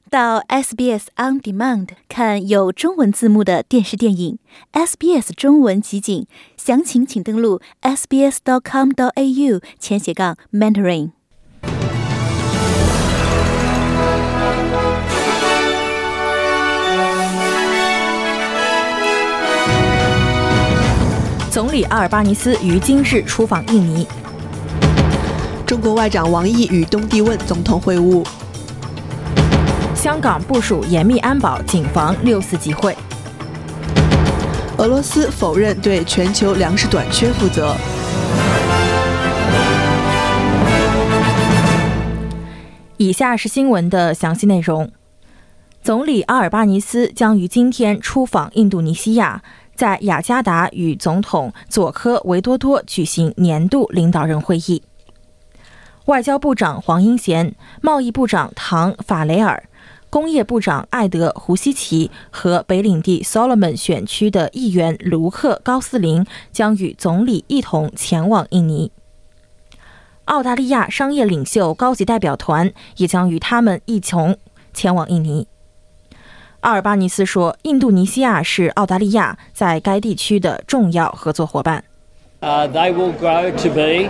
到 SBS On Demand 看有中文字幕的电视电影 SBS 中文集锦，详情请登录 sbs.com.au/Mandarin。 总理阿尔巴尼斯于今日出访印尼。 中国外长王毅与东帝汶总统会晤。 香港部署严密安保，谨防6·4集会。 俄罗斯否认对全球粮食短缺负责。 以下是新闻的详细内容。总理阿尔巴尼斯将于今天出访印度尼西亚，在雅加达与总统佐科维多多举行年度领导人会议。外交部长黄英贤、贸易部长唐法雷尔、工业部长艾德胡西奇和北领地 Solomon 选区的议员卢克高斯林将与总理一同前往印尼。澳大利亚商业领袖高级代表团也将与他们一同前往印尼。阿尔巴尼斯说，印度尼西亚是澳大利亚在该地区的重要合作伙伴。 They will grow to be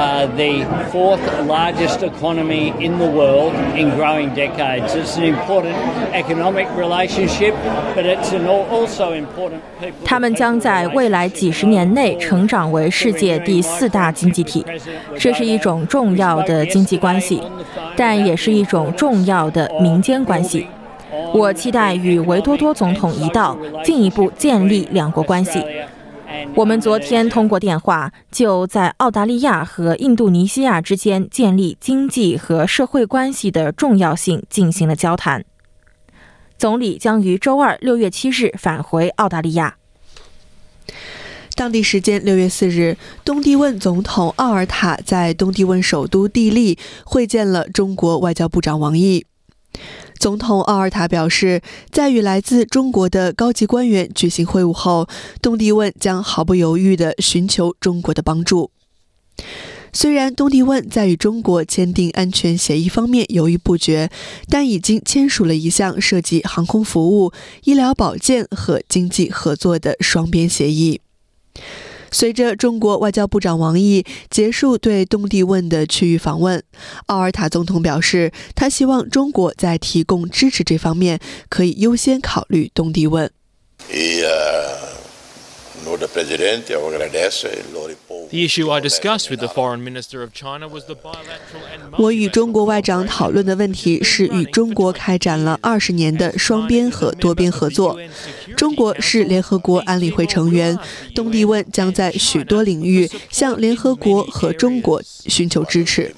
the fourth largest economy in the world in growing decades. It's an important economic relationship, but it's also important people. 他们将在未来几十年内成长为世界第4大经济体，这是一种重要的经济关系，但也是一种重要的民间关系。我期待与维多多总统一道，进一步建立两国关系。我们昨天通过电话就在澳大利亚和印度尼西亚之间建立经济和社会关系的重要性进行了交谈。总理将于周二6月7日返回澳大利亚。 当地时间6月4日，东帝汶总统奥尔塔在东帝汶首都地利会见了中国外交部长王毅。总统奥尔塔表示，在与来自中国的高级官员举行会晤后，东帝汶将毫不犹豫地寻求中国的帮助。虽然东帝汶在与中国签订安全协议方面犹豫不决，但已经签署了一项涉及航空服务、医疗保健和经济合作的双边协议。随着中国外交部长王毅结束对东帝汶的区域访问，奥尔塔总统表示，他希望中国在提供支持这方面可以优先考虑东帝汶。我与中国外长讨论的问题是与中国开展了20年的双边和多边合作。中国是联合国安理会成员，东帝汶将在许多领域向联合国和中国寻求支持。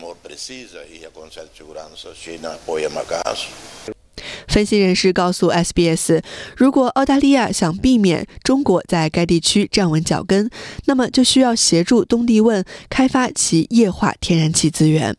分析人士告诉 SBS， 如果澳大利亚想避免中国在该地区站稳脚跟，那么就需要协助东帝汶开发其液化天然气资源。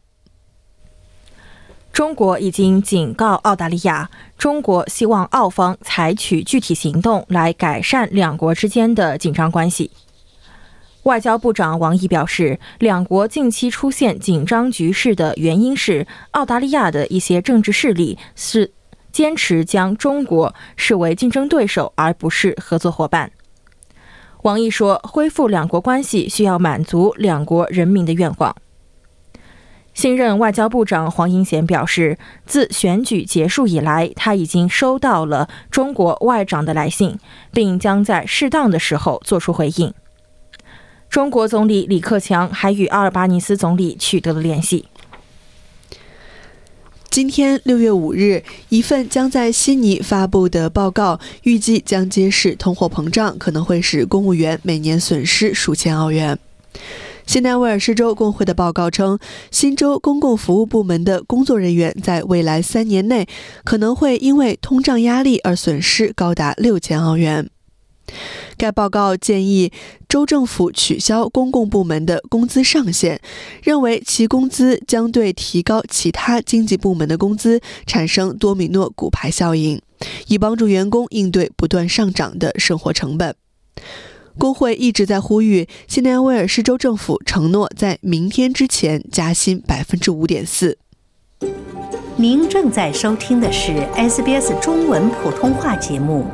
中国已经警告澳大利亚，中国希望澳方采取具体行动来改善两国之间的紧张关系。外交部长王毅表示，两国近期出现紧张局势的原因是澳大利亚的一些政治势力是坚持将中国视为竞争对手而不是合作伙伴。王毅说，恢复两国关系需要满足两国人民的愿望。新任外交部长黄英贤表示，自选举结束以来，他已经收到了中国外长的来信，并将在适当的时候做出回应。中国总理李克强还与阿尔巴尼斯总理取得了联系。 今天6月5日，一份将在悉尼发布的报告预计将揭示通货膨胀可能会使公务员每年损失数千澳元。新南威尔士州工会的报告称，新州公共服务部门的工作人员在未来3年内可能会因为通胀压力而损失高达6000澳元。该报告建议州政府取消公共部门的工资上限，认为其工资将对提高其他经济部门的工资产生多米诺骨牌效应，以帮助员工应对不断上涨的生活成本。工会一直在呼吁新南威尔士州政府承诺在明天之前加薪5.4%。 您正在收听的是 SBS 中文普通话节目。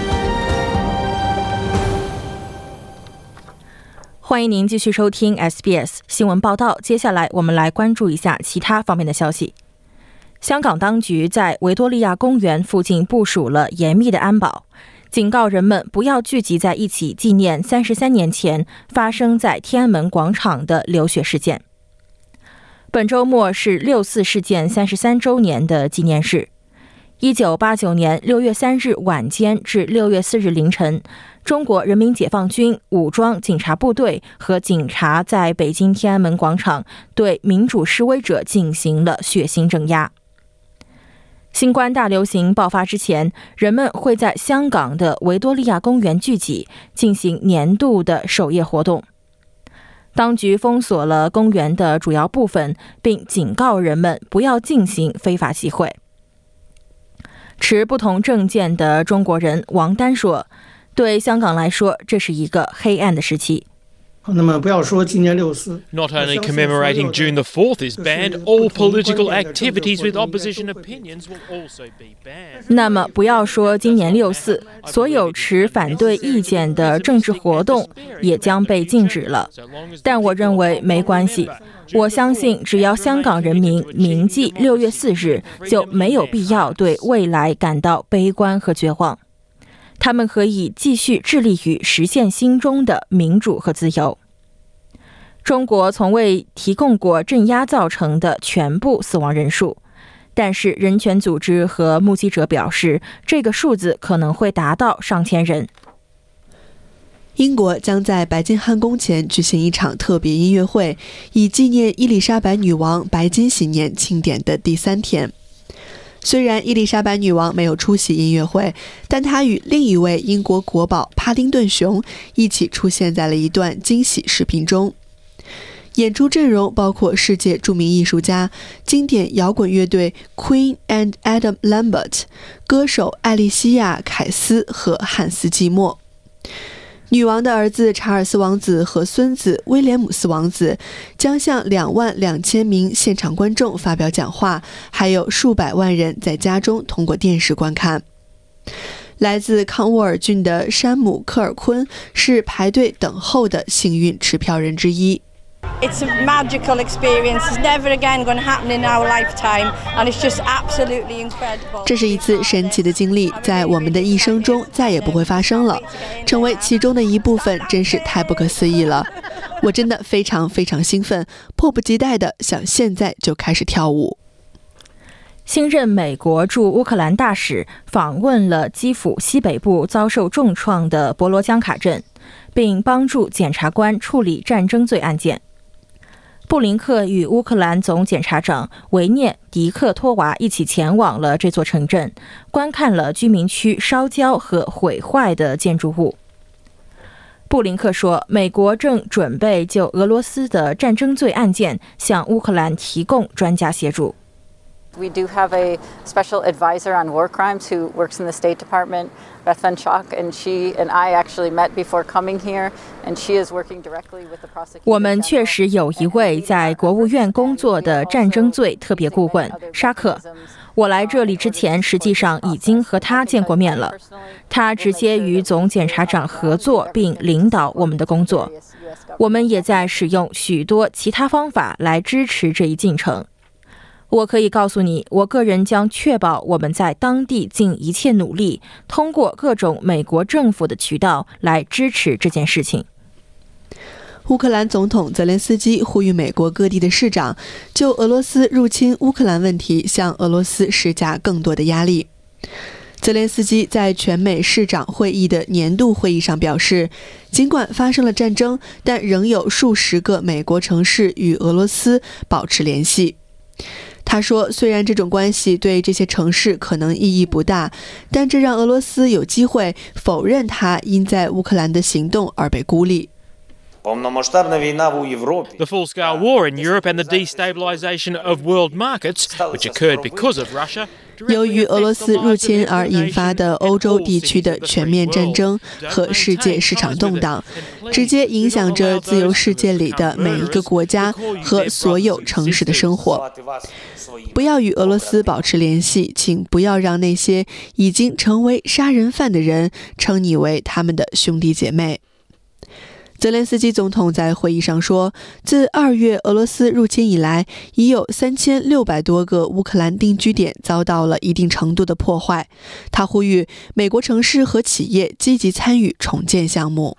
欢迎您继续收听 SBS 新闻报道。接下来我们来关注一下其他方面的消息。香港当局在维多利亚公园附近部署了严密的安保，警告人们不要聚集在一起纪念33年前发生在天安门广场的流血事件。本周末是6·4事件33周年的纪念日。1989年6月3日晚间至6月4日凌晨，中国人民解放军武装警察部队和警察在北京天安门广场对民主示威者进行了血腥镇压。新冠大流行爆发之前，人们会在香港的维多利亚公园聚集，进行年度的守夜活动。当局封锁了公园的主要部分，并警告人们不要进行非法集会。持不同政见的中国人王丹说，对香港来说，这是一个黑暗的时期。 那么不要说今年6·4 Not only commemorating June the 4th is banned, all political activities with opposition opinions will also be banned. 那么不要说今年6·4，所有持反对意见的政治活动也将被禁止了。但我认为没关系，我相信只要香港人民铭记6月4日，就没有必要对未来感到悲观和绝望。他们可以继续致力于实现心中的民主和自由。中国从未提供过镇压造成的全部死亡人数，但是人权组织和目击者表示，这个数字可能会达到上千人。 英国将在白金汉宫前举行一场特别音乐会，以纪念伊丽莎白女王白金禧年庆典的第3天。虽然伊丽莎白女王没有出席音乐会，但她与另一位英国国宝帕丁顿熊一起出现在了一段惊喜视频中。演出阵容包括世界著名艺术家、经典摇滚乐队 Queen and Adam Lambert、歌手艾莉西亚·凯斯和汉斯·季默。女王的儿子查尔斯王子和孙子威廉姆斯王子将向22000名现场观众发表讲话，还有数百万人在家中通过电视观看。来自康沃尔郡的山姆·科尔昆是排队等候的幸运持票人之一。 It's a magical experience. It's never again going to happen in our lifetime, and it's just absolutely incredible. 这是一次神奇的经历，在我们的一生中再也不会发生了。成为其中的一部分真是太不可思议了。我真的非常非常兴奋，迫不及待地想现在就开始跳舞。 新任美国驻乌克兰大使访问了基辅西北部遭受重创的博罗江卡镇，并帮助检察官处理战争罪案件。布林克与乌克兰总检察长维涅迪克托娃一起前往了这座城镇，观看了居民区烧焦和毁坏的建筑物。布林克说，美国正准备就俄罗斯的战争罪案件向乌克兰提供专家协助。 We do have a special advisor on war crimes who works in the State Department, Beth Van Schaak, and she and I actually met before coming here, and she is working directly with the prosecutor. 我们确实有一位在国务院工作的战争罪特别顾问沙克。我来这里之前实际上已经和他见过面了，他直接与总检察长合作并领导我们的工作。我们也在使用许多其他方法来支持这一进程。我可以告诉你，我个人将确保我们在当地尽一切努力，通过各种美国政府的渠道来支持这件事情。 乌克兰总统泽连斯基呼吁美国各地的市长就俄罗斯入侵乌克兰问题向俄罗斯施加更多的压力。泽连斯基在全美市长会议的年度会议上表示，尽管发生了战争，但仍有数十个美国城市与俄罗斯保持联系。他说，虽然这种关系对这些城市可能意义不大，但这让俄罗斯有机会否认他因在乌克兰的行动而被孤立。 The full-scale war in Europe and the destabilization of world markets, which occurred because of Russia, 由于俄罗斯入侵而引发的欧洲地区的全面战争和世界市场动荡，直接影响着自由世界里的每一个国家和所有城市的生活。不要与俄罗斯保持联系，请不要让那些已经成为杀人犯的人称你为他们的兄弟姐妹。泽连斯基总统在会议上说，自2月俄罗斯入侵以来，已有3600多个乌克兰定居点遭到了一定程度的破坏。他呼吁美国城市和企业积极参与重建项目。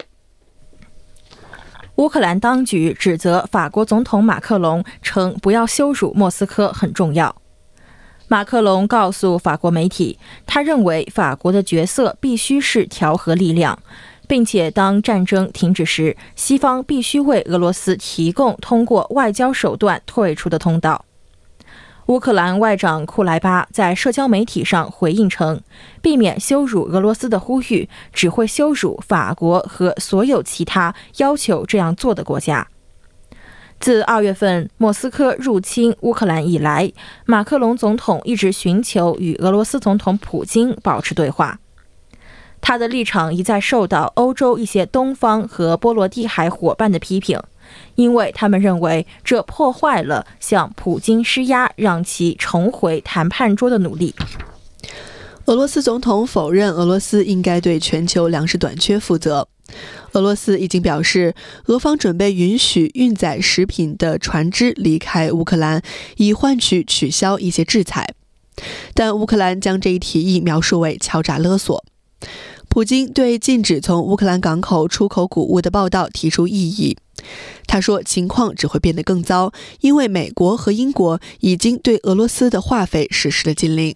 乌克兰当局指责法国总统马克龙称不要羞辱莫斯科很重要。马克龙告诉法国媒体，他认为法国的角色必须是调和力量，并且当战争停止时，西方必须为俄罗斯提供通过外交手段退出的通道。乌克兰外长库莱巴在社交媒体上回应称，避免羞辱俄罗斯的呼吁只会羞辱法国和所有其他要求这样做的国家。自2月份莫斯科入侵乌克兰以来，马克龙总统一直寻求与俄罗斯总统普京保持对话。他的立场一再受到欧洲一些东方和波罗的海伙伴的批评，因为他们认为这破坏了向普京施压让其重回谈判桌的努力。 俄罗斯总统否认俄罗斯应该对全球粮食短缺负责。俄罗斯已经表示，俄方准备允许运载食品的船只离开乌克兰，以换取取消一些制裁。但乌克兰将这一提议描述为敲诈勒索。普京对禁止从乌克兰港口出口谷物的报道提出异议。他说，情况只会变得更糟，因为美国和英国已经对俄罗斯的化肥实施了禁令。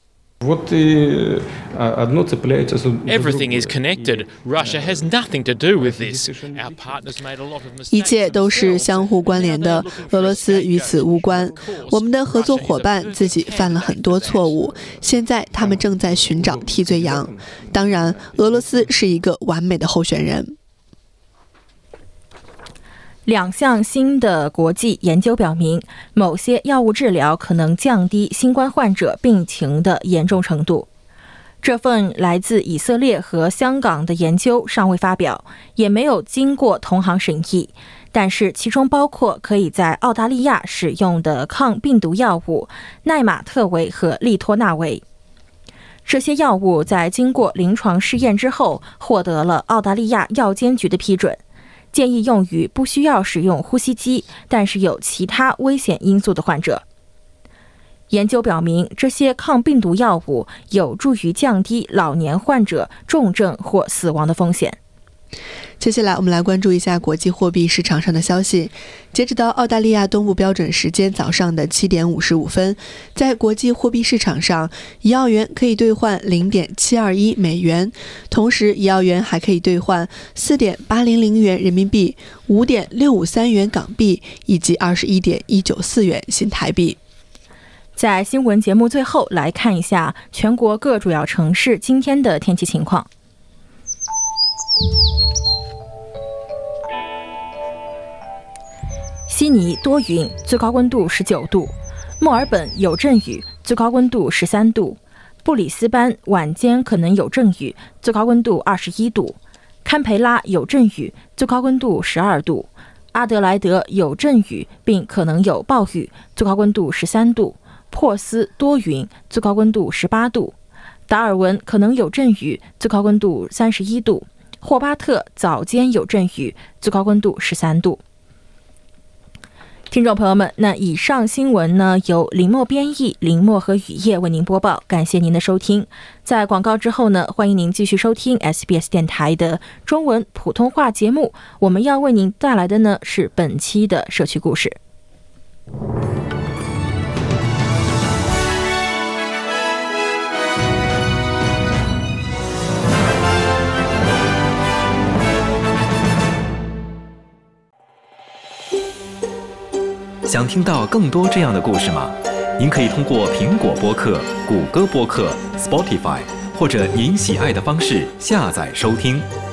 Everything is connected. Russia has nothing to do with this. Our partners made a lot of mistakes. 一切都是相互关联的，俄罗斯与此无关。我们的合作伙伴自己犯了很多错误，现在他们正在寻找替罪羊。当然，俄罗斯是一个完美的候选人。 2项新的国际研究表明，某些药物治疗可能降低新冠患者病情的严重程度。这份来自以色列和香港的研究尚未发表，也没有经过同行审议，但是其中包括可以在澳大利亚使用的抗病毒药物奈玛特韦和利托那韦。这些药物在经过临床试验之后，获得了澳大利亚药监局的批准，建议用于不需要使用呼吸机，但是有其他危险因素的患者。研究表明，这些抗病毒药物有助于降低老年患者重症或死亡的风险。 接下来我们来关注一下国际货币市场上的消息。截止到澳大利亚东部标准时间早上的7点55分，在国际货币市场上，1澳元可以兑换 0.721 美元，同时1澳元还可以兑换 4.800 元人民币、5.653元港币以及 21.194 元新台币。 在新闻节目最后来看一下全国各主要城市今天的天气情况。悉尼多云，最高温度19度；墨尔本有阵雨，最高温度13度；布里斯班晚间可能有阵雨，最高温度21度；堪培拉有阵雨，最高温度12度；阿德莱德有阵雨并可能有暴雨，最高温度13度；珀斯多云，最高温度18度；达尔文可能有阵雨，最高温度31度；霍巴特早间有阵雨，最高温度13度。听众朋友们，那以上新闻呢由林默编译，林默和雨夜为您播报，感谢您的收听。在广告之后呢，欢迎您继续收听 SBS 电台的中文普通话节目。我们要为您带来的呢是本期的社区故事。 想听到更多这样的故事吗？您可以通过苹果播客、谷歌播客、Spotify 或者您喜爱的方式下载收听。